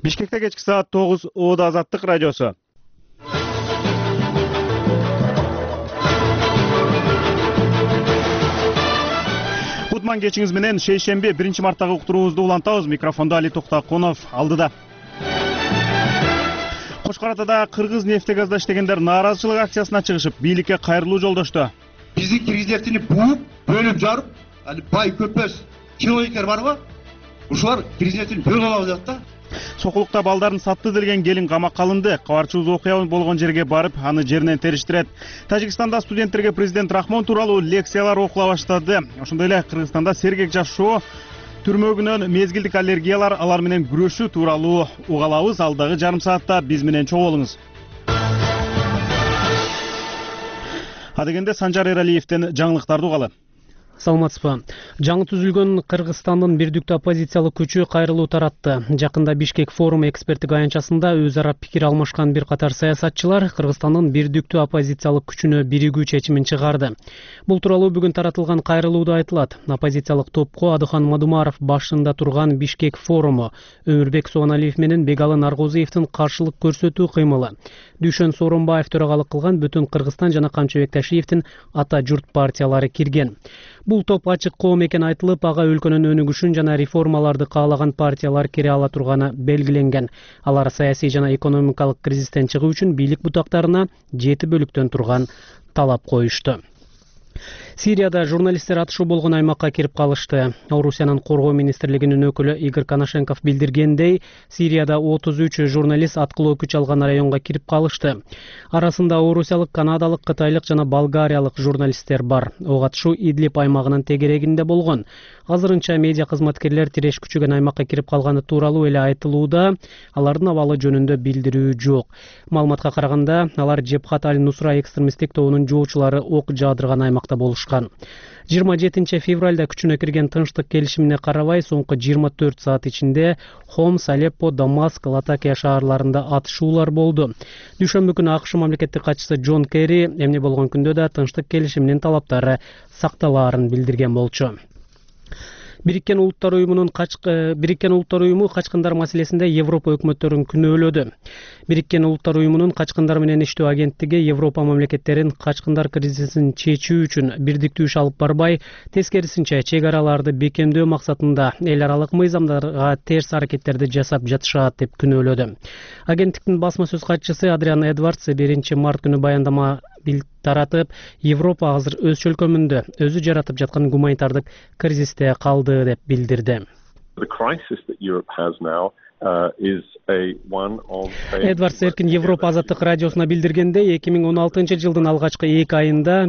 Бишкекте кечки саат 9 Оода Азаттык радиосу. Кутман кечиңиз менен шейшемби 1-марттагы уктуруубузду улантабыз. Микрофондо Али Токтакунов алдыда. Кошкаратада кыргыз нефтегазда иштегендер нааразычылык акциясына чыгышып, бийликке кайрылуу жолдошту. Биздин киргиздердини бууп, бөлүп жарып, бай көпөс чиновниктер барбы? Ушулар киргиздердин бөлүп алабыз деп да. Сокулукта балдарын сатты делген келин камакка алынды. Кабарчыбыз окуя болгон жерге барып, аны жеринен териштирет. Тажикстанда студенттерге президент Рахмон тууралуу лекциялар окула баштады. Ошондой эле Кыргызстанда сергек жашоо, түрмөгүнөн мезгилдик аллергиялар, алар менен күрөшүү тууралуу угалабыз. Алдагы жарым саатта биз менен чогуу болуңуз. Адегенде Санжар Эралиевден жаңылыктарды угалы. Саламатсызбы. Жаңы түзүлгөн Кыргызстандын бирдиктүү оппозициялык күчү кайрылуу таратты. Жакында Бишкек форум эксперттик аянтчасында өз ара пикир алмашкан бир катар саясатчылар Кыргызстандын бирдиктүү оппозициялык күчүнө биригүү чечимин чыгарды. Бул тууралуу бүгүн таратылган кайрылууда айтылат. Оппозициялык топко Адыхан Мадумаров башында турган Бишкек форуму, Өмүрбек Сооналиев менен Бегалы Наргозиевдин каршылык көрсөтүү кыймылы, Дүйшөн Сооронбаев төрагалык кылган Бүтүн Кыргызстан жана Камчыбек Ташиевдин Ата журт партиялары кирген. Бул топ ачык коом экени айтылып, ага өлкөнүн өнүгүшүн жана реформаларды каалаган партиялар кире ала турганы белгиленген. Алар саясий жана экономикалык кризистен чыгуу үчүн бийлик бутактарына 7 бөлүктөн турган талап коюшту. Сирияда журналисттер атышуу болгон аймакка кирип калышты. Орусиянын коргоо министрлигинин өкүлү Игорь Коношенков билдиргендей, Сирияда 33 журналист аткылоо күч алган районго кирип калышты. Арасында орусиялык, канадалык, кытайлык жана болгариялык журналисттер бар. Ок атышуу Идлиб аймагынын тегерегинде болгон. Азырынча медиа кызматкерлер тиреш күчөгөн аймакка кирип калганы тууралуу эле айтылууда, алардын абалы жөнүндө билдирүү жок. Маалыматка караганда, алар Жебхат аль-Нусра экстремисттик тобунун жоочулары ок жаадырган аймакта болушкан. 27 февралда күчүнө кирген тынчтык келишимине карабай, соңку 24 саат ичинде Хомс, Алеппо, Дамаск, Латакия шаарларында атышуулар болду. Дүйшөмбү күнү АКШ мамлекеттик катчысы Джон Керри эмне болгон күндө да тынчтык келишиминин талаптары сакталаарын билдирген болчу. Бириккен Улуттар уюму качкындар маселесинде Европа өкмөттөрүн күнөөлөдү. Бириккен Улуттар уюмунун качкындар менен иштөө агенттиги Европа мамлекеттерин качкындар кризисин чечүү үчүн бирдиктүү иш алып барбай, тескерисинче чек араларды бекемдөө максатында эл аралык мыйзамдарга терс аракеттерди жасап жатышат деп күнөөлөдү. Агенттиктин басма сөз катчысы Адриан Эдвардс 1 март күнү баяндама таратып, Европа азыр өз чөлкөмүндө өзү жаратып жаткан гуманитардык кризисте калды деп билдирди. Эдвардс Эркин Европа азаттык радиосуна билдиргендей, 2016 жылдын алгачкы 2 айында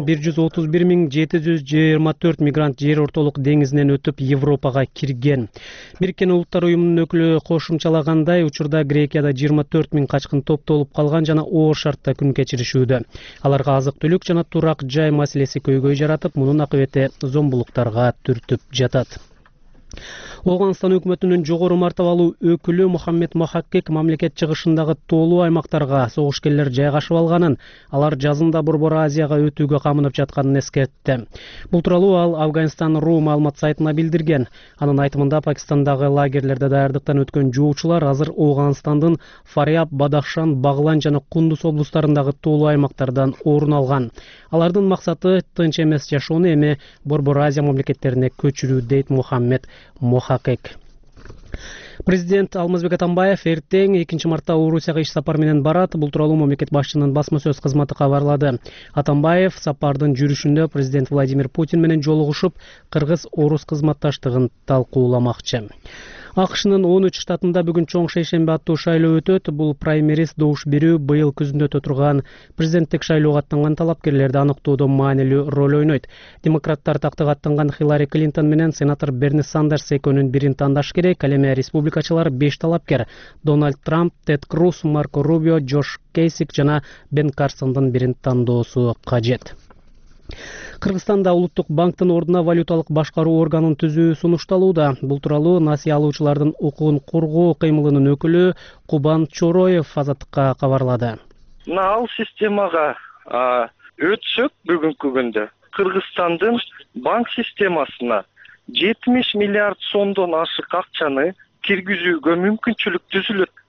131.724 мигрант жер ортолук деңизинен өтүп Европага кирген. Бириккен Улуттар уюмунун өкүлү кошумчалагандай, учурда Грекияда 24.000 качкын топтолуп калган жана оор шартта күн кечиришүүдө. Аларга азык-түлүк жана турак жай маселеси көйгөй жаратып, мунун акыбети зомбулуктарга түртүп жатат. Оганстан өкмөтүнүн жогору мартабалуу өкүлү Мухаммед Мохакек мамлекет чыгышындагы тоолуу аймактарга согушкерлер жайгашып алганын, алар жазында Борбор Азияга өтүүгө камынып жатканын эскертти. Бул тууралуу ал Афганистан.ру маалымат сайтына билдирген. Анын айтымында Пакистандагы лагерлерде даярдыктан өткөн жоочулар азыр Оганстандын Фаряб, Бадахшан, Баглан жана Кундуз облустарындагы тоолуу аймактардан орун алган. Алардын максаты тынч эмес жашоону эми Борбор Азия мамлекеттерине көчүрүү, дейт Мухаммед Мохакек. Президент Алмазбек Атамбаев эртең 2 мартта Орусияга иш сапар менен барат. Бул тууралуу мамлекет башчынын басма сөз кызматы кабарлады. Атамбаев сапардын жүрүшүндө президент Владимир Путин менен жолугушуп, кыргыз-орус кызматташтыгын талкууламакчы. АКШнын 13 штатында бүгүн чоң шейшемби аттуу шайлоо өтөт. Бул праймериз добуш берүү быйыл күзүндө өтө турган президенттик шайлоого аттанган талапкерлерди аныктоодо маанилүү роль ойнойт. Демократтар тактыга аттанган Хиллари Клинтон менен сенатор Берни Сандерс экөөнүн бирин тандаш керек. Ал эми республикачылар 5 талапкер: Дональд Трамп, Тед Круз, Марко Рубио, Джош Кейсик жана Бен Карсондун бирин тандоосу кажет. Кыргызстанда Улуттук банктын ордуна валюталык башкаруу органын түзүү сунушталууда. Бул тууралуу насыя алуучулардын укугун коргоо кыймылынын өкүлү Кубан Чороев Азаттыкка кабарлады. Ал системага өтсөк бүгүнкү күндө Кыргызстандын банк системасына 70 миллиард сомдон ашык акчаны киргизүүгө мүмкүнчүлүк түзүлөт.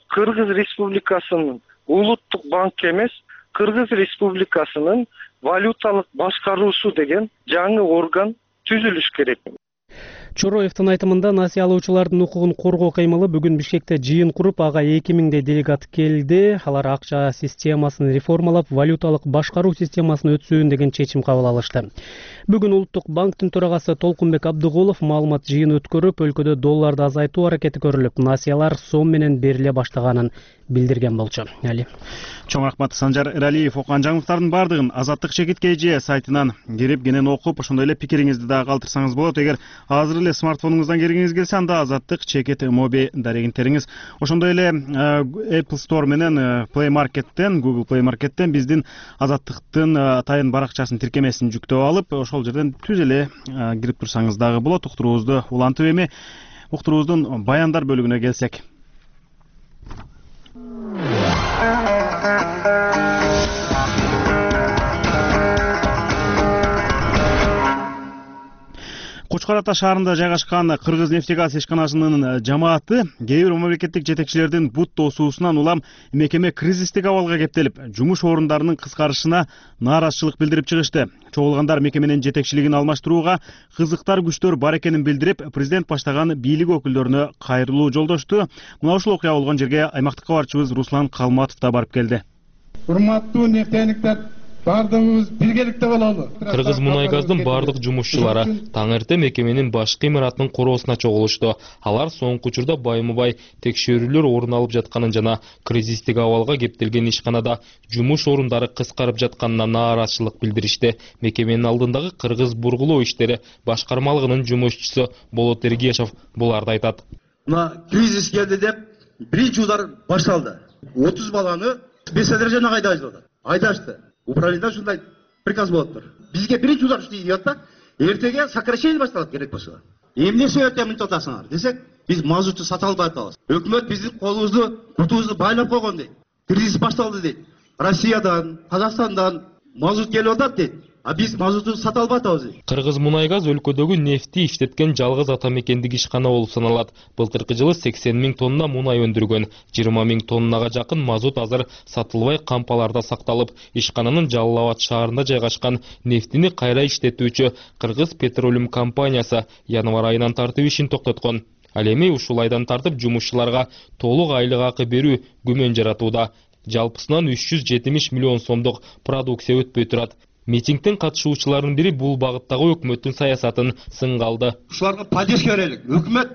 Кыргыз Республикасынын улуттук банк эмес, Кыргыз Республикасынын валюталык башкаруусу деген жаңы орган түзүлүш керек. Чороевдин айтымында насыя алуучулардын укугун коргоо кыймылы бүгүн Бишкекте жыйын куруп, ага 2000 делегат келди. Алар акча системасын реформалап, валюталык башкаруу системасын өтсүн деген чечим кабыл алышты. Бүгүн Улуттук банктын төрагасы Толкунбек Абдыгулов маалымат жыйын өткөрүп, өлкөдө долларды азайтуу аракети көрүлүп, насыялар сом менен бериле баштаганын билдирген болчу. Али. Чоң рахмат Санжар Эралиев. Окуган жаңылыктардын бардыгын Азаттык Чекит КЖ сайтынан кирип, кенен окуп, ошондой эле пикириңизди да калтырсаңыз болот. Эгер азыр эле смартфонуңуздан киргиңиз келсе, анда Азаттык Чекит моби дарегин Ошондой эле Apple Store менен Play Market'ten, Google Play Market'ten биздин Азаттыктын атайын баракчасын тиркемесин жүктөп алып, ошол жерден түз эле кирип турсаңыз дагы болот. Уктуруубузду улантып эми уктуруубуздун баяндар бөлүгүнө келсек. Кочкор Ата шаарында жайгашкан Кыргыз нефтегаз ишканасынын жамааты кээ бир мамлекеттик жетекчилердин бут тосуусунан улам мекеме кризистик абалга кептелип, жумуш орундарынын кыскарышына нааразычылык билдирип чыгышты. Чогулгандар мекеменин жетекчилигин алмаштырууга кызыктар күчтөр бар экенин билдирип, президент баштаган бийлик өкүлдөрүнө кайрылуу жолдошту. Мына ушул окуя болгон жерге аймактык кабарчыбыз Руслан Калматов да барып келди. Урматтуу нефтяниктер, бардыгыбыз биргеликте бололу. Кыргыз мунайгаздын бардык жумушчулары таң эрте мекеменин башкы имаратынын короосуна чогулушту. Алар соңку учурда байма-бай текшерүүлөр орун алып жатканын жана кризистик абалга кептелген ишканада жумуш орундары кыскарып жатканына нааразычылык билдиришти. Мекеменин алдындагы Кыргыз бургулоо иштери башкармалыгынын жумушчусу Болот Эргешов буларды айтат. Мына кризис келди деп биринчи удар башталды. 30 баланы спецодряжениеге айдашты. Айдашты. Управлениядан шундай приказ болуп тур. Бизге биринчи удар дейт да, эртеге сокращение башталат керек болсо. Эмне себептен мынтип атасыңар десек, биз мазутты сата албай атабыз. Өкмөт биздин колубузду, бутубузду байлап койгон дейт. Кризис башталды дейт. Россиядан, Казакстандан мазут келип атат дейт. А биз мазутты сата албай атабыз дейт. Кыргыз мунайгаз өлкөдөгү нефти иштеткен жалгыз ата мекендик ишкана болуп саналат. Былтыркы жылы 80 000 тонна мунай өндүргөн. 20 000 тоннага жакын мазут азыр сатылбай кампаларда сакталып, ишкананын Жалал Абад шаарында жайгашкан нефтини кайра иштетүүчү Кыргыз Петролиум компаниясы январь айынан тартып ишин токтоткон. Ал эми ушул айдан тартып жумушчуларга толук айлык акы берүү күмөн жаратууда. Жалпысынан 370 миллион сомдук продукция өтпөй турат. Митингдин катышуучуларынын бири бул багыттагы өкмөттүн саясатын сынга алды. Ушуларга поддержка берелик. Өкмөт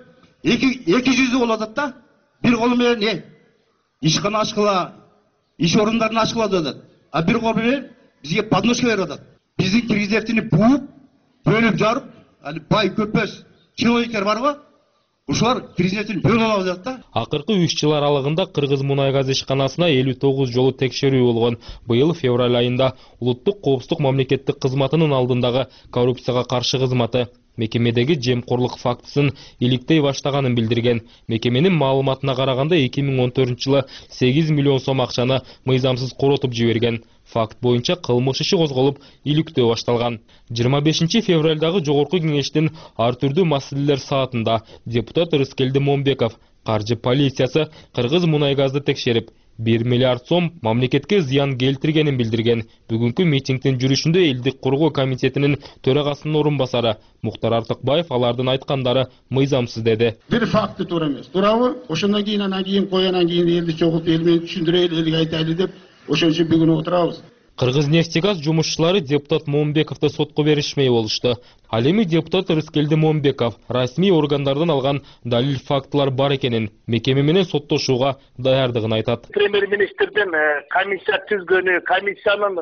эки жүзү болуп атат да. Бир колу менен ишкана ачкыла, иш орундарын ачкыла деп. А бир колу менен бизге подножка берип атат. Биздин Киргиздердини бууп, бөлүп жарып, али бай көпөс чиновниктер барбы? Ушулар президенттин бөлүп алып жатат да. Акыркы 3 жыл аралыгында Кыргыз мунайгаз ишканасына 59 жолу текшерүү болгон. Быйыл февраль айында улуттук коопсуздук мамлекеттик кызматынын алдындагы коррупцияга каршы кызматы мекемедеги жемкорлук фактысын иликтей баштаганын билдирген. Мекеменин маалыматына караганда 2014-жылы 8 миллион сом акчаны мыйзамсыз коротуп жиберген. Факт боюнча кылмыш иши козголуп, иликтөө башталган. 25 февралдагы жогорку кеңештин ар түрдүү маселелер саатында депутат Рыскелди Момбеков каржы полициясы Кыргыз мунайгазды текшерип, 1 миллиард сом мамлекетке зыян келтиргенин билдирген. Бүгүнкү митингдин жүрүшүндө элдик коргоо комитетинин төрагасынын орун басары Муктар Артыкбаев алардын айткандары мыйзамсыз деди. Бир факты туура эмес. Туурабы? Ошондон кийин анан кийин коянан кийин элди чогулуп, эл менен түшүндүрөлү, элге айтайлы деп ошон үчүн бүгүн отурабыз. Кыргыз нефтегаз жумушчулары депутат Момбековду сотко беришмей болушту. Ал эми депутат Рыскелди Момбеков расмий органдардан алган далил фактылар бар экенин, мекеме менен соттошууга даярдыгын айтат. Премьер-министрдин комиссия түзгөнү, комиссиянын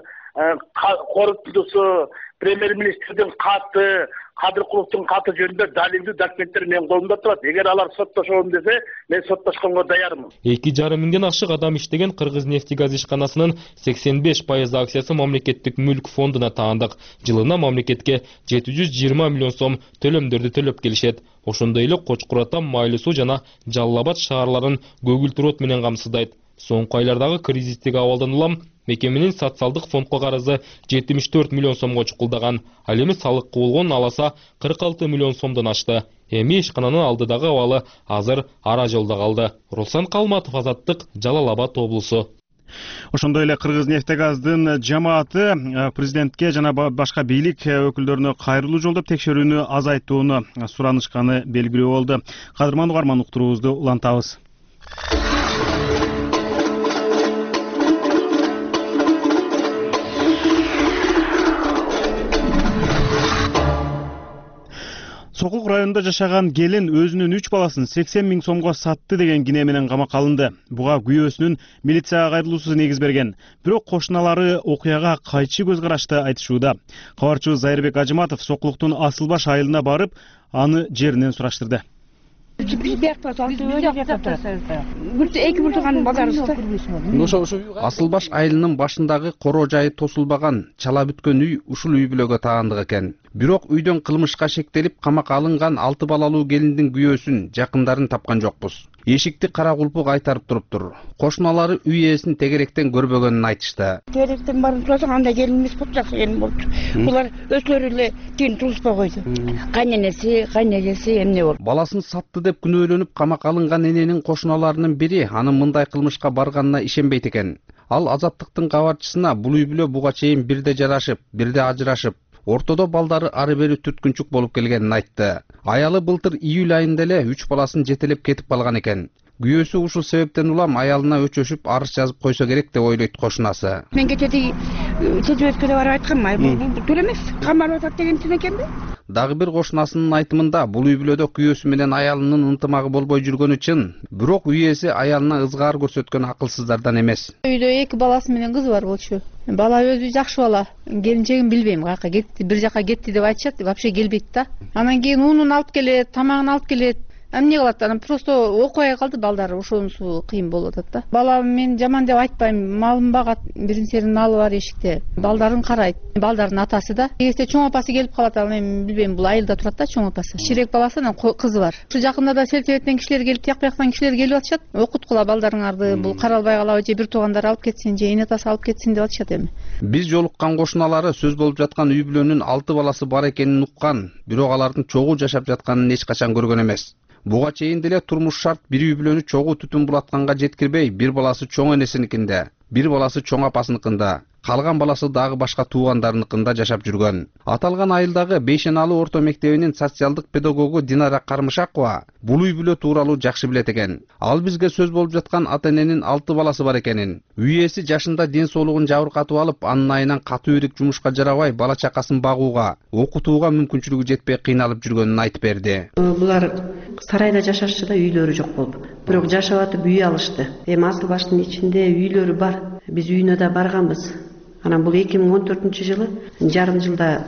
корутуусу, премьер-министрдин каты, Кадыркуловдун каты жөнүндө далилдүү документтер менин колумда турат. Эгер алар соттошом десе, мен соттошконго даярмын. 2,5 миңден ашык адам иштеген Кыргыз нефтегаз ишканасынын 85% акциясы мамлекеттик мүлк фондуна таандык. Жылына мамлекетке 720 миллион сом төлөмдөрдү төлөп келишет. Ошондой эле Кочкор Ата, Майлуу Суу жана Жалал Абад шаарларын көгүлтүр от менен камсыздайт. Соңку айлардагы кризистик абалдан улам мекеменин социалдык фондко карызы 74 миллион сомго чукулдаган. Ал эми салыкка болгон аласа 46 миллион сомдон ашты. Эми ишкананын алдыдагы абалы азыр ара жолдо калды. Руслан Калматов, Азаттык, Жалал Абад облусу. Ошондой эле Кыргыз-Нефтегаздын жамааты президентке жана башка бийлик өкүлдөрүнө кайрылуу жолдоп текшерүүнү азайтууну суранышканы белгилүү болду. Кадырман угарман, уктуруубузду улантабыз. Сокулук районунда жашаган келин өзүнүн 3 баласын 80 миң сомго сатты деген кине менен камакка алынды. Буга күйөөсүнүн милицияга кайрылуусу негиз берген. Бирок кошуналары окуяга кайчы көз карашты айтышууда. Кабарчыбыз Зайырбек Ажыматов Сокулуктун Асылбаш айылына барып, аны жеринен сураштырды. Асылбаш айылынын башындагы коро жайы тосулбаган, чала бүткөн үй ушул үй бүлөгө таандык экен. Бирок үйдөн кылмышка шектелип камакка алынган 6 балалуу келиндин күйөөсүн, жакындарын тапкан жокпуз. Эшикти кара кулпу кайтарып туруптур. Кошуналары үй ээсин тегеректен көрбөгөнүн айтышты. Тегеректен барып турсак, анда келин эмес болуп, жакшы келин болчу. Булар өзлөрү эле тин туруспай койду. Кайненеси, кайнежеси эмне болду? Баласын сатты деп күнөөлөнүп камакка алынган эненин кошуналарынын бири анын мындай кылмышка барганына ишенбейт экен. Ал Азаттыктын кабарчысына бул үй бүлө буга чейин бирде жарашып, бирде ажырашып, ортодо балдары ары бери түрткүнчүк болуп келгенин айтты. Аялы былтыр июль айында эле 3 баласын жетелеп кетип калган экен. Күйөөсү ушул себептен улам аялына өчөшүп арыз жазып койсо керек деп ойлойт кошунасы. Мен кечеди чечебекке барып айткам, бул төлөмөс. Камалып атат деген түн экенби? Дагы бир кошунасынын айтымында бул үй бүлөдө күйөөсү менен аялынын ынтымагы болбой жүргөнү чын, бирок үй ээси аялына ызгаар көрсөткөн акылсыздардан эмес. Үйдө 2 баласы менен кызы бар болчу. Бала өзү жакшы бала. Келинчегин билбейм, каяка кетти, бир жака кетти деп айтышат, вообще келбейт да. Анан кийин унун алып келет, тамагын алып келет. Эмне кылат? Анан просто окуя калды балдары, ошонусу кыйын болуп атат да. Балам мен жаман деп айтпайм, малын багат, бирин-серин малы бар эшикте. Балдарын карайт. Балдардын атасы да. Кегесте чоң апасы келип калат, ал мен билбейм, бул айылда турат да чоң апасы. Ширек баласы, анан кызы бар. Ушу жакында да селтебеттен кишилер келип, тияк-бияктан кишилер келип атышат. Окуткула балдарыңарды, бул каралбай калабы, же бир туугандар алып кетсин, же эне атасы алып кетсин деп атышат эми. Биз жолуккан кошуналары сөз болуп жаткан үй бүлөнүн 6 баласы бар экенин уккан, бирок алардын чогуу жашап жатканын эч качан көргөн эмес. Буга чейин деле турмуш шарт бир үй бүлөнү чогуу түтүн булатканга жеткирбей, бир баласы чоң энесиникинде, бир баласы чоң апасыныкында, калган баласы дагы башка туугандарыныкында жашап жүргөн. Аталган айылдагы Бейшеналуу орто мектебинин социалдык педагогу Динара Кармышакова бул үй бүлө тууралуу жакшы билет экен. Ал бизге сөз болуп жаткан ата эненин 6 баласы бар экенин, үй ээси жашында ден соолугун жабыркатып алып, анын айынан катуу ирик жумушка жарабай, бала чакасын багууга, окутууга мүмкүнчүлүгү жетпей кыйналып жүргөнүн айтып берди. Булар сарайда жашашчы да, үйлөрү жок болуп, бирок жашап атып үй алышты. Эми Асылбаштын ичинде үйлөрү бар. Биз үйүнө да барганбыз. Анан бул 2014-жылы, жарым жылда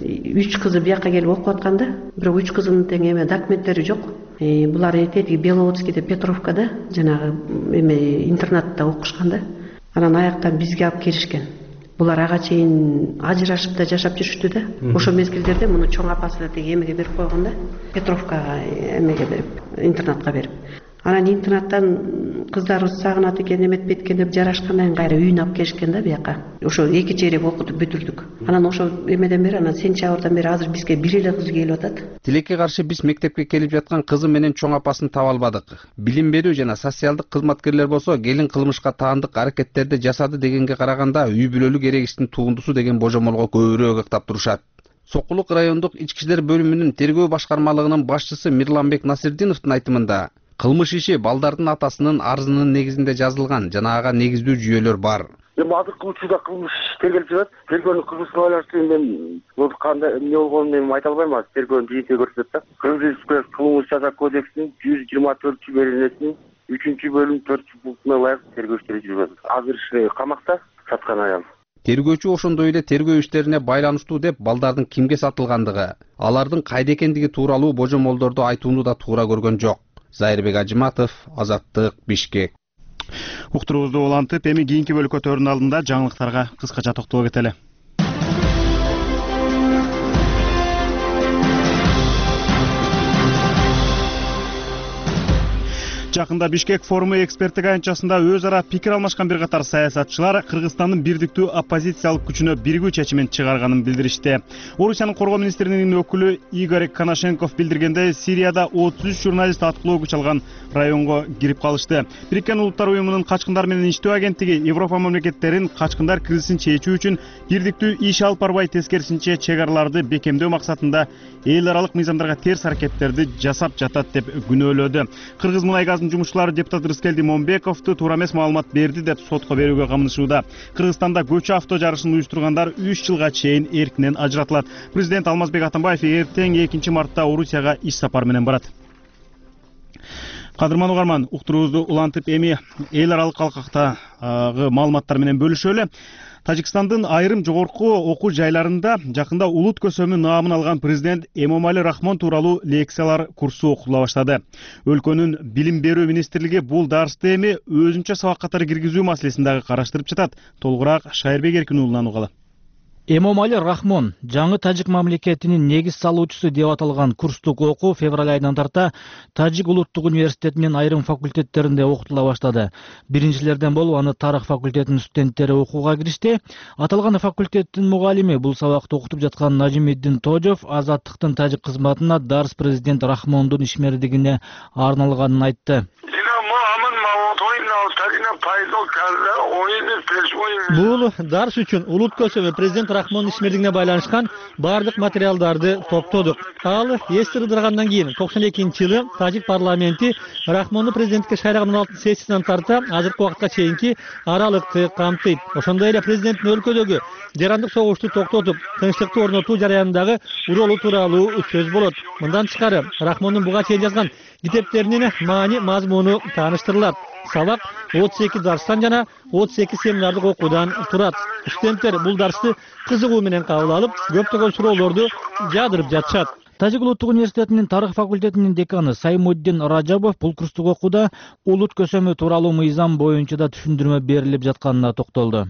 3 кызы бияка келип окуп атканда, бирок 3 кызынын тең эме документтери жок. Булар этеги Беловодскийде, Петровкада, жанагы эме интернатта окушканда. Анан аяктан бизге алып келишкен. Булар ага чейин ажырашып да жашап жүрүштү да. Ошо мезгилдерде муну чоң апасы теги эмеге берип койгон да, Петровкага эмеге берип, интернатка берип. Анан интернаттан кыздарыбыз сагынат экен, эметпейт экен деп жарашкандан кайра үйүнө алып келишкен да бияка. Ошо 2 чейрек окутуп бүтүрдүк. Анан ошо эмеден бери, анан сентябрдан бери азыр бизге бир эле кыз келип атат. Тилекке каршы биз мектепке келип жаткан кызы менен чоң апасын таба албадык. Билим берүү жана социалдык кызматкерлер болсо келин кылмышка таандык аракеттерди жасады дегенге караганда үй бүлөлүк эрегиштин тугундусу деген божомолго көбүрөөк ыктап турушат. Сокулук райондук ички иштер бөлүмүнүн тергөө башкармалыгынын башчысы Мирланбек Насирдиновдун айтымында, кылмыш иши балдардын атасынын арызынын негизинде жазылган жана ага негиздүү жүйөлөр бар. Эми азыркы учурда кылмыш тергелип жатат. Тергөөнүн кызматына байланыштуу мен бул кандай эмне болгонун мен айта албайм. Тергөөнүн жыйынтыгы көрсөтөт да. Кыргыз кылмыш жаза кодексинин 124-беренесинин 3-бөлүм 4-пунктуна ылайык тергөө иштери жүрүп жатат. Азыр камакта жаткан аял. Тергөөчү ошондой эле тергөө иштерине байланыштуу деп балдардын кимге сатылгандыгы, алардын кайда экендиги тууралуу божомолдорду айтууну да туура көргөн жок. Зайырбек Ажыматов, Азаттык, Бишкек. Уктуруубузду улантып, эми кийинки бөлкөтөрдүн алдында жаңылыктарга кыскача токтоло кетели. Жакында Бишкек форуму эксперттик аянтчасында өз ара пикир алмашкан бир катар саясатчылар Кыргызстандын бирдиктүү оппозициялык күчүнө биригүү чечимин чыгарганын билдиришти. Орусиянын коргоо министринин өкүлү Игорь Коношенков билдиргендей, Сирияда 33 журналист аткылоо күч алган районго кирип калышты. Бириккен Улуттар уюмунун качкындар менен иштөө агенттиги Европа мамлекеттерин качкындар кризисин чечүү үчүн бирдиктүү иш алып барбай, тескерисинче чек араларды бекемдөө максатында эл аралык мыйзамдарга терс аракеттерди жасап жатат деп күнөөлөдү. Кыргыз мунай газ жумушчулары депутат Рыскелди Момбековду туура эмес маалымат берди деп сотко берүүгө камынышууда. Кыргызстанда көчө авто жарышын уюштургандар 3 жылга чейин эркинен ажыратылат. Президент Алмазбек Атамбаев эртең 2 мартта Орусияга иш сапар менен барат. Кадырман угарман, уктуруубузду улантып эми эл аралык алкактагы маалыматтар менен бөлүшөлү. Тажикстандын айрым жогорку окуу жайларында жакында улут көсөмү наамын алган президент Эмомали Рахмон тууралуу лекциялар курсу окутула баштады. Өлкөнүн билим берүү министрлиги бул дарсты эми өзүнчө сабак катары киргизүү маселесин дагы караштырып жатат. Толугураак Шайырбек Эркин уулунан угалы. Эмомали Рахмон жаңы тажик мамлекетинин негиз салуучусу деп аталган курстук окуу февраль айынан тарта Тажик улуттук университетинин айрым факультеттеринде окутула баштады. Биринчилерден болуп аны тарых факультетинин студенттери окууга киришти. Аталган факультеттин мугалими бул сабакты окутуп жаткан Нажимиддин Тожов Азаттыктын тажик кызматына дарс президент Рахмондун ишмердигине арналганын айтты. Бул дарс үчүн улут көсөмү президент Рахмондун ишмердигине байланышкан бардык материалдарды топтодук. Ал эс ырдыргандан кийин 92-жылы Тажик парламенти Рахмонду президентке шайланган 16 сессиясынан тарта азыркы убакытка чейинки аралыкты камтыйт. Ошондой эле президенттин өлкөдөгү жарандык согушту токтотуп, тынчтыкты орнотуу жараянындагы ролу тууралуу сөз болот. Мындан тышкары Рахмондун буга чейин жазган китептеринин маани мазмуну тааныштырылат. Сабак 32 дарстан жана 32 семинардык окуудан турат. Студенттер бул дарсты кызыгуу менен кабыл алып, көптөгөн суроолорду жаадырып жатышат. Тажик улуттук университетинин тарых факультетинин деканы Саймуддин Раджабов бул курстук окууда улут көсөмү тууралуу мыйзам боюнча да түшүндүрмө берилип жатканына токтолду.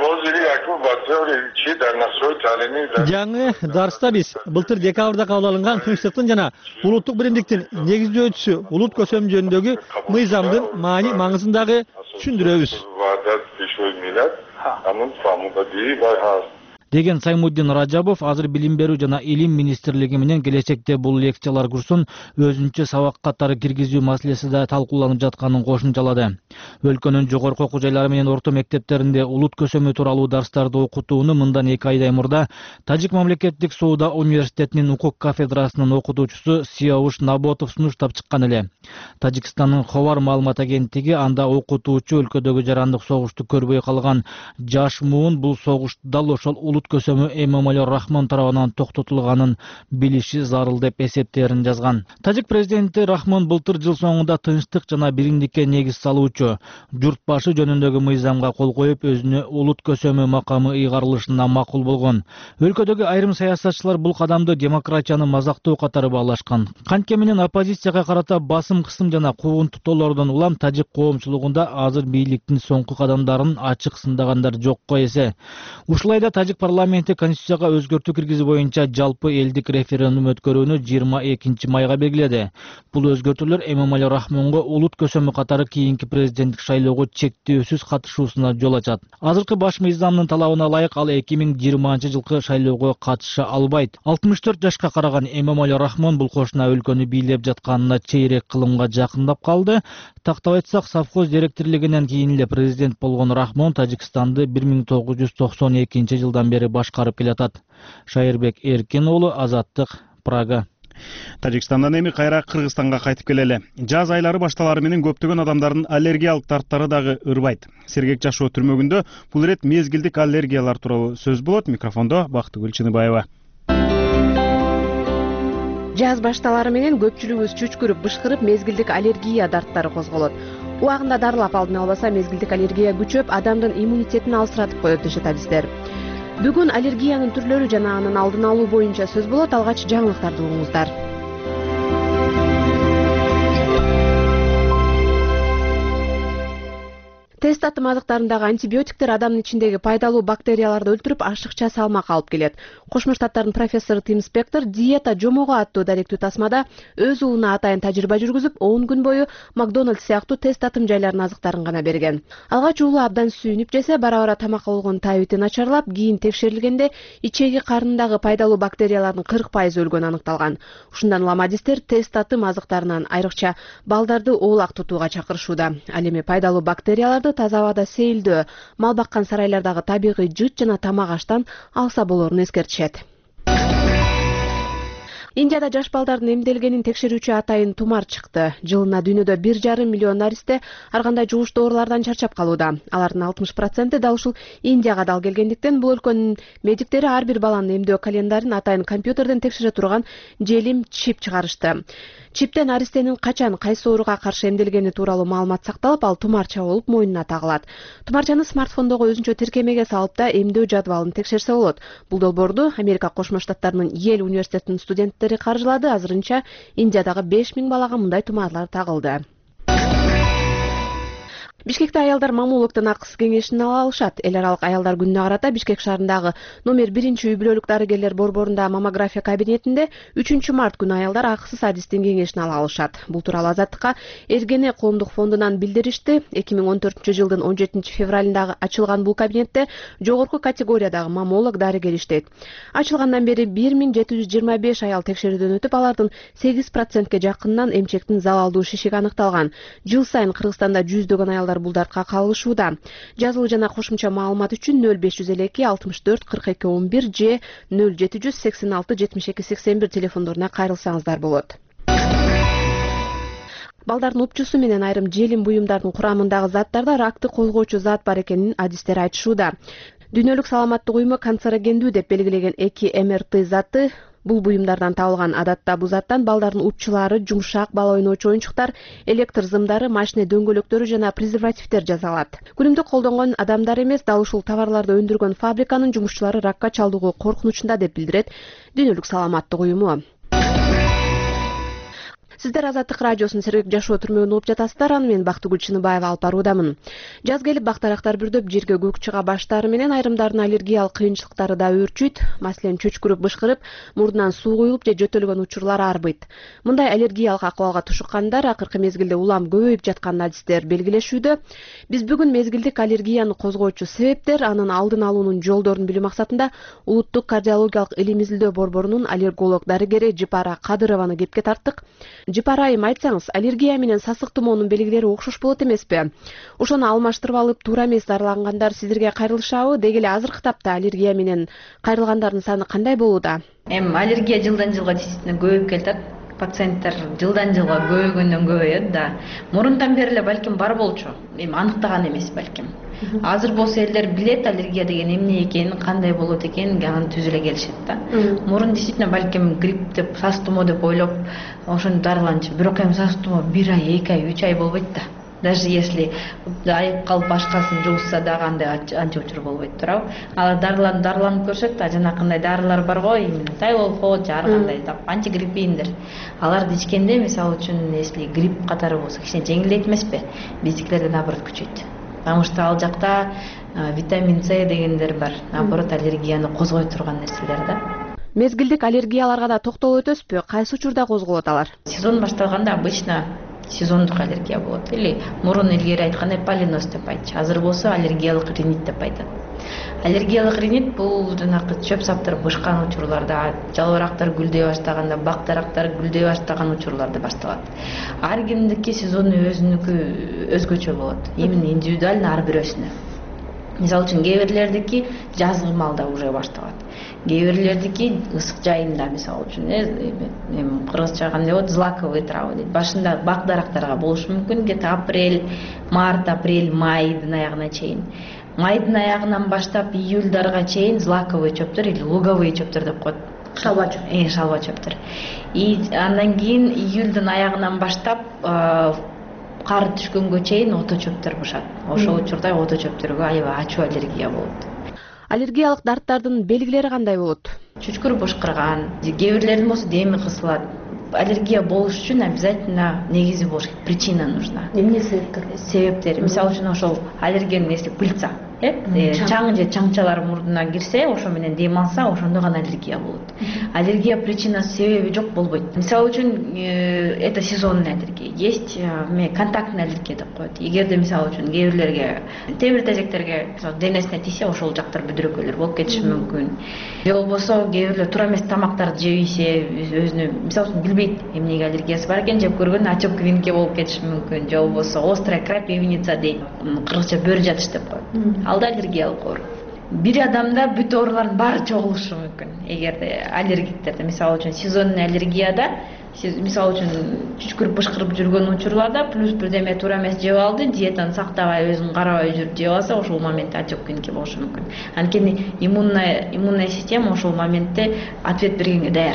Жаңы дарста биз былтыр декабрда кабыл алынган тынчтыктын жана улуттук биримдиктин негиздөөчүсү улут көсөмү жөнүндөгү мыйзамдын маани маңызын дагы түшүндүрөбүз. Деген Саймуддин Раджабов азыр билим берүү жана илим министрлиги менен келечекте бул лекциялар курсун өзүнчө сабак катары киргизүү маселеси да талкууланып жатканын кошумчалады. Өлкөнүн жогорку окуу жайлары менен орто мектептеринде улут көсөмү тууралуу дарстарды окутууну мындан 2 айдай мурда Тажик мамлекеттик сууда университетинин укук кафедрасынын окутуучусу Сиявуш Наботов сунуштап чыккан эле. Тажикстандын Ховар маалымат агенттиги анда окутуучу өлкөдөгү жарандык согушту көрбөй калган жаш муун бул согуш дал ошол улут көсөмү Эмомали Рахмон тарабынан токтотулганын билиши зарыл деп эсептерин жазган. Тажик президенти Рахмон былтыр жыл соңунда тынчтык жана биримдикке негиз салуучу журт башы жөнүндөгү мыйзамга кол коюп, өзүнө улут көсөмү макамы ыйгарылышына макул болгон. Өлкөдөгү айрым саясатчылар бул кадамды демократияны мазактоо катары баалашкан. Кантке менен оппозицияга карата басым кысым жана куугунтуктоолордон улам тажик коомчулугунда азыр бийликтин соңку кадамдарын ачык сындагандар жокко эсе. Ушулай да тажик парламенти конституцияга өзгөртүү киргизүү боюнча жалпы элдик референдум өткөрүүнү 22 майга белгиледи. Бул өзгөртүүлөр Эмомали Рахмонго улут көсөмү катары кийинки президенттик шайлоого чектөөсүз катышуусуна жол ачат. Азыркы баш мыйзамдын талабына ылайык ал 2020-жылкы шайлоого катыша албайт. 64 жашка караган Эмомали Рахмон бул кошуна өлкөнү бийлеп жатканына чейрек кылымга жакындап калды. Тактап айтсак, совхоз директорлигинен кийин эле президент болгон Рахмон Тажикстанды 1992-жылдан бери башкарып келатат. Шайырбек Эркин уулу, Азаттык, Прага. Тажикстандан эми кайра Кыргызстанга кайтып келели. Жаз айлары башталары менен көптөгөн адамдардын аллергиялык дарттары дагы ырбайт. Сергек жашоо түрмөгүндө бул ирет мезгилдик аллергиялар тууралуу сөз болот. Микрофондо Бактыгүл Чыныбаева. Жаз башталары менен көпчүлүгүбүз чүчкүрүп, бышкырып, мезгилдик аллергия дарттары козголот. Убагында дарылап алдын албаса, мезгилдик аллергия күчөп, адамдын иммунитетин алсыратып коет дешет адистер. Бүгүн аллергиянын түрлөрү жана анын алдын алуу боюнча сөз болот. Алгач жаңылыктарды угуңуздар. Тест татым азыктарындагы антибиотиктер адамдын ичиндеги пайдалуу бактерияларды өлтүрүп, ашыкча салмак алып келет. Кошмо Штаттардын профессору Тим Спектор диета жомого аттуу даректүү тасмада өз уулуна атайын тажрыйба жүргүзүп, 10 күн бою Макдоналдс сыяктуу тест татым жайларынын азыктарын гана берген. Алгач уулу абдан сүйүнүп жесе, бара-бара тамак болгон табити начарлап, кийин текшерилгенде ичеги карнындагы пайдалуу бактериялардын 40% өлгөнү аныкталган. Ушундан улам адистер тест татым азыктарынан айрыкча балдарды оолак тутууга чакырышууда. Ал эми пайдалуу бактерияларды таза абада сейилдөө, мал баккан сарайлардагы табигый жыт жана тамак аштан алса болорун эскертишет. Индияда жаш балдардын эмделгенин текшерүүчү атайын тумар чыкты. Жылына дүйнөдө 1,5 миллион наристе ар кандай жугуш доорулардан чарчап калууда. Алардын 60% дал ушул Индияга дал келгендиктен бул өлкөнүн медиктери ар бир баланын эмдөө календарин атайын компьютерден текшере турган желим чип чыгарышты. Чиптен наристенин качан кайсы ооруга каршы эмделгени тууралуу маалымат сакталып, ал тумарча болуп мойнуна тагылат. Тумарчаны смартфондогу өзүнчө тиркемеге салып да эмдөө жадвалын текшерсе болот. Бул долбоорду Америка Кошмо Штаттарынын Йель университетинин студенттери каржылады. Азырынча Индиядагы 5000 балага мындай тумарлар тагылды. Бишкекте аялдар мамуулуктун акысыз кеңешин ала алышат. Эл аралык аялдар күнүнө карата Бишкек шаарындагы номер 1-үй-бүлөлүк дарыгерлер борборунда маммография кабинетинде 3 март күнү аялдар акысыз адистин кеңешин ала алышат. Бул тууралуу Азаттыкка Эргене коомдук фондунан билдиришти. 2014-жылдын 17-февралындагы ачылган бул кабинетте жогорку категориядагы маммолог дарыгер иштейт. Ачылгандан бери 1725 аял текшерүүдөн өтүп, алардын 8%ке жакынынан эмчектин залалдуу шишиги аныкталган. Жыл сайын Кыргызстанда жүздөгөн аялдар бул дартка кабылышууда. Жазылуу жана кошумча маалымат үчүн 0552 64 42 11 же 0786 72 81 телефондоруна кайрылсаңыздар болот. Балдардын упчусу менен айрым желим буюмдардын курамындагы заттарда ракты козгоочу зат бар экенин адистер айтышууда. Дүйнөлүк саламаттык уюму канцерогендүү деп белгилеген 2 МРТ заты бул буюмдардан табылган. Адатта бул заттан балдардын упчулары, жумшак бала ойночу оюнчуктар, электр зымдары, машина дөңгөлөктөрү жана презервативдер жасалат. Күнүмдүк колдонгон адамдар эмес, дал ушул товарларды өндүргөн фабриканын жумушчулары ракка чалдыгуу коркунучунда деп билдирет Дүйнөлүк саламаттык уюму. Сиздер Азаттык радиосунун Сергек жашоо түрмөгүн угуп жатасыздар. Аны мен Бактыгүл Чыныбаева алып баруудамын. Жаз келип бактарактар бүрдөп жерге көк чыга баштаары менен айрымдардын аллергиялык кыйынчылыктары да өөрчүйт. Маселен, чөчкүрүп бышкырып, мурдунан суу куюлуп же жөтөлгөн учурлар арбыйт. Мындай аллергиялык акыбалга тушуккандар акыркы мезгилде улам көбөйүп жатканын адистер белгилешүүдө. Биз бүгүн мезгилдик аллергияны козгоочу себептер, анын алдын алуунун жолдорун билүү максатында Улуттук кардиологиялык илим изилдөө борборунун аллерголог дарыгери Жипара Кадырованы кепке тарттык. Жипара айым, айтсаңыз, аллергия менен сасык тумоонун белгилери окшош болот эмеспи? Ошону алмаштырып алып, туура эмес дарылангандар сиздерге кайрылышабы? Деги эле азыркы тапта аллергия менен кайрылгандардын саны кандай болууда? Аллергия жылдан жылга действительно көбөйүп келатат. Пациенттер жылдан жылга көбөйгөндөн көбөйөт да. Мурунтан бери эле балким бар болчу. Аныктаган эмес балким. Азыр болсо элдер билет аллергия деген эмне экенин, кандай болот экенин, аны түзүлө келишет да. Мурун действительно балким грипп деп, сас тумоо деп ойлоп ошону дарыланчу. Бирок эми сас тумоо 1 ай, 2 ай, 3 ай болбойт да. Даже если айып калып башкасын жугузса дагы андай анча учур болбойт туурабы. Алар дарыланып көрсөк да, жанакындай дарылар бар го, тайолфот же ар кандай антигриппиндер. Аларды ичкенде, мисалы үчүн, если грипп катары болсо кичине жеңилдейт эмеспи? Биздикилерде наоборот күчөйт. Потому что ал жакта витамин С дегендер бар. Наоборот, аллергияны козгой турган нерселер да. Мезгилдик аллергияларга да токтолуп өтөсүзбү? Кайсы учурда козголот алар? Сезон башталганда обычно сезондук аллергия болот. Или мурун илгери айткандай полиноз деп айтчу. Азыр болсо аллергиялык ринит деп айтат. Аллергиялык ринит бул жанакы чөп саптар бышкан учурларда, жалбырактар гүлдөй баштаганда, бактарактар гүлдөй баштаган учурларда башталат. Ар кимдики сезону өзүнүкү өзгөчө болот. Именно индивидуально ар бирөөсүнө. Мисалы үчүн кээ бирлердики жазгы маалда уже башталат. Кээ бирлердики ысык жайында, мисалы үчүн, кыргызча кандай болот, злаковые травы дейт. Башында бак дарактарга болушу мүмкүн, где-то апрель, март, апрель, майдын аягына чейин. Майдын аягынан баштап июльдарга чейин злаковый чөптөр или луговый чөптөр деп коет. Шалба чөп. Шалба чөптөр. И андан кийин июльдын аягынан баштап кар түшкөнгө чейин ото чөптөр бышат. Ошол учурда ото чөптөргө аябай ачуу аллергия болот. Аллергиялык дарттардын белгилери кандай болот? Чүчкүрүп бышкырган, кээ бирлердин болсо деми кысылат, аллергия болуш үчүн обязательно негизи болуш керек, причина нужна. Эмне себептер? Себептери, мисалы үчүн ошол аллерген если пыльца, чаң же чаңчалар мурдуна кирсе, ошо менен дем алса, ошондо гана аллергия болот. Аллергия причинасы себеби жок болбойт. Мисалы үчүн это сезонный аллергия. Есть контактный аллергия деп коет. Эгерде мисалы үчүн кээ бирлерге темир тезектерге денесине тийсе, ошол жактар бүдүрөкөлөр болуп кетиши мүмкүн. Же болбосо кээ бирлер туура эмес тамактарды жеп ийсе, өзүнө мисалы үчүн билбейт эмнеге аллергиясы бар экен, жеп көргөн очок квинке болуп кетиши мүмкүн. Же болбосо острая крапивница дейт, кыргызча бөр жатыш деп коет. Ал да аллергиялык оору. Бир адамда бүт оорулардын баары чогулушу мүмкүн. Эгерде аллергиктерде, мисалы үчүн сезонный аллергияда, мисалы үчүн чүчкүрүп бышкырып жүргөн учурларда плюс бирдеме туура эмес жеп алды, диетаны сактабай, өзүн карабай жүрүп жеп алса, ошол моментте очок квинке болушу мүмкүн. Анткени иммунная система ошол моментте ответ бергенге даяр.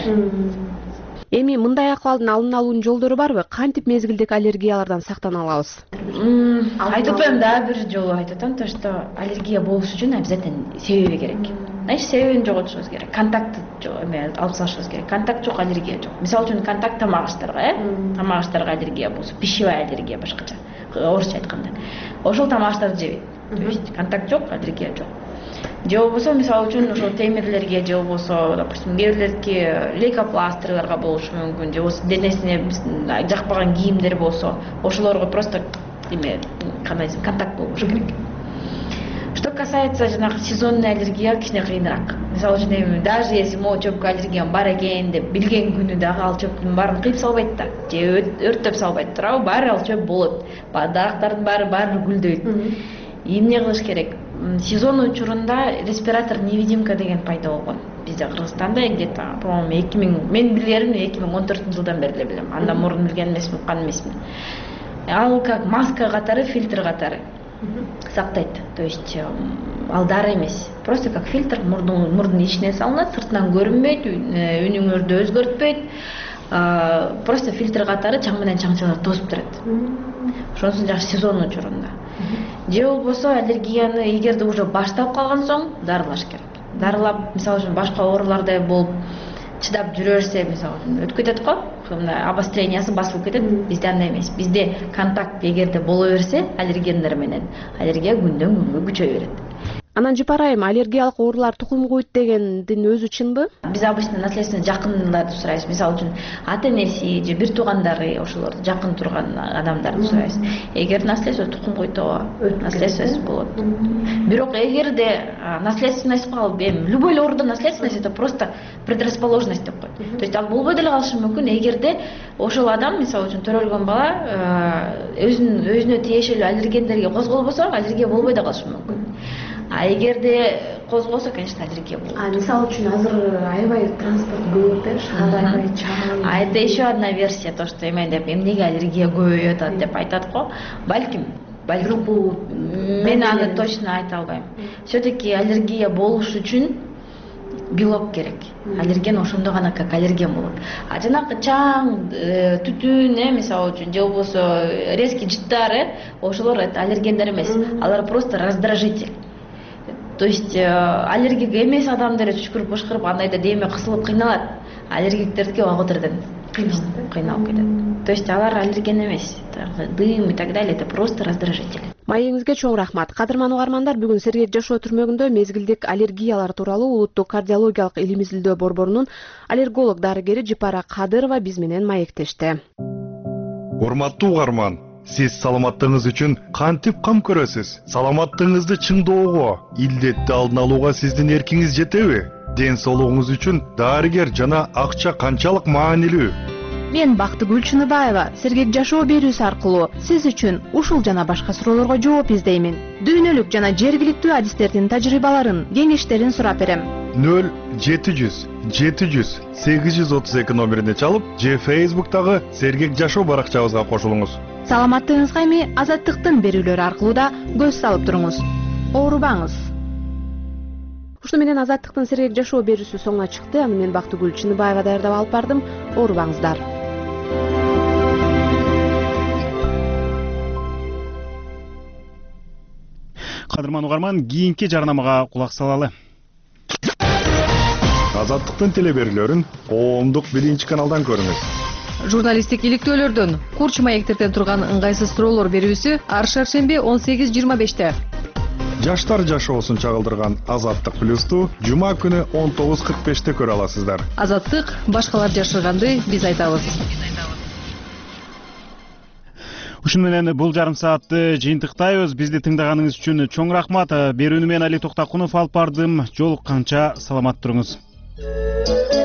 Эми мындай акыбалдын алдын алуунун жолдору барбы? Кантип мезгилдик аллергиялардан сактана алабыз? Айтып коем да, бир жолу айтып атам, то что аллергия болуш үчүн обязательно себеби керек. Значит, себебин жоготушубуз керек. Контакт алып салышыбыз керек. Контакт жок, аллергия жок. Мисалы үчүн контакт тамак аштарга, тамак аштарга аллергия болсо, пищевая аллергия башкача, орусча айтканда. Ошол тамак аштарды жебейт. То есть контакт жок, аллергия жок. Же болбосо мисалы үчүн ошол темирлерге, же болбосо, допустим, кээ бирлерге лейкопластырларга болушу мүмкүн, же болбосо денесине жакпаган кийимдер болсо, ошолорго просто контакт болушу керек. Что касается жанагы сезонный аллергия, кичине кыйыныраак. Мисалы үчүн даже если могу чөпкө аллергиям бар экен деп билген күнү дагы ал чөптүн баарын кыйып салбайт да, же өрттөп салбайт туурабы? Баары ал чөп болот. Дарактардын баары гүлдөйт. Эмне кылыш керек? Сезон учурунда респиратор невидимка деген пайда болгон. Бизде Кыргызстанда где-то, по-моему, мен билерим 2014-жылдан бери эле билем. Андан мурун билген эмесмин, уккан эмесмин. Ал как маска катары, фильтр катары сактайт. То есть ал дары эмес. Просто как фильтр мурдун ичине салынат, сыртынан көрүнбөйт, үнүңөрдү өзгөртпөйт. Просто фильтр катары чаң менен чаңчаларды тосуп турат. Ошонусу жакшы сезон учурунда. Же болбосо аллергияны эгерде уже баштап калган соң дарылаш керек. Дарылап, мисалы үчүн башка оорулардай болуп чыдап жүрө берсе, мисалы үчүн өтүп кетет го, обострениясы басылып кетет. Бизде андай эмес. Бизде контакт эгерде боло берсе, аллергендер менен аллергия күндөн күнгө күчөйө берет. Анан Жыпар айым, аллергиялык оорулар тукум куйт дегендин өзү чынбы? Биз обычно наследственно жакындарды сурайбыз. Мисалы үчүн ата-энеси же бир туугандары, ошолорду жакын турган адамдарды сурайбыз. Эгер наследство тукум куйтоо наследственность болот. Бирок эгерде наследственность калып, любой оорудун наследственность это просто предрасположенность деп коет. То есть ал болбой деле калышы мүмкүн, эгерде ошол адам, мисалы үчүн төрөлгөн бала өзүнө тиешелүү аллергендерге козголбосо, аллергия болбой да калышы мүмкүн. А эгерде козголсо, конечно, аллергия болот. Мисалы үчүн азыр аябай транспорт көбөйүп, шаар аябай чаң. Это еще одна версия, то что эмнеге аллергия көбөйүп атат деп айтат го. Балким бул мен аны точно айта албайм. Все-таки аллергия болуш үчүн белок керек. Аллерген ошондо гана как аллерген болот. А жанагы чаң, түтүн, мисалы үчүн, же болбосо резкий жыттары, ошолор аллергендер эмес. Алар просто раздражитель. То есть аллергик эмес адамдар чүчкүрүп бышкырып андайда деме кысылып кыйналат. Аллергиктердики убагытерден кыйналып кетет. То есть алар аллерген эмес. Дым и так далее, это просто раздражитель. Маегиңизге чоң рахмат. Кадырман угармандар, бүгүн Сергек Жашоо түрмөгүндө мезгилдик аллергиялар тууралуу Улуттук кардиологиялык илим изилдөө борборунун аллерголог дарыгери Жыпара Кадырова биз менен маектешти. Урматтуу угарман, сиз саламаттыгыңыз үчүн кантип кам көрөсүз? Саламаттыгыңызды чыңдоого, илдетти алдын алууга сиздин эркиңиз жетеби? Ден соолугуңуз үчүн дарыгер жана акча канчалык маанилүү? Мен Бактыгүл Чыныбаева Сергек Жашоо берүүсү аркылуу сиз үчүн ушул жана башка суроолорго жооп издеймин. Дүйнөлүк жана жергиликтүү адистердин тажрыйбаларын, кеңештерин сурап берем. 0700 700 832 номерине чалып, же Facebook'тагы Сергек Жашоо баракчабызга кошулуңуз. Саламаттыгыңызга эми Азаттыктын берүүлөрү аркылуу да көз салып туруңуз. Оорубаңыз. Ушуну менен Азаттыктын Сергек Жашоо берүүсү соңуна чыкты. Аны мен Бактыгүл Чыныбаева даярдап алып бардым. Оорубаңыздар. Кадырман угарман, кийинки жарнамага кулак салалы. Азаттыктын телеберүүлөрүн коомдук 1 каналдан көрүңүз. Журналисттик иликтөөлөрдөн, курч маектерден турган ыңгайсыз суроолор берүүсү ар шаршемби 18:25-те. Жаштар жашоосун чагылдырган Азаттык плюсту жума күнү 19:45-те көрө аласыздар. Азаттык, башкалар жашырганды биз айтабыз. Ушуну менен бул жарым саатты жыйынтыктайбыз. Бизди тыңдаганыңыз үчүн чоң рахмат. Берүүнү мен Али Токтакунов алып бардым. Жолукканча саламат туруңуз.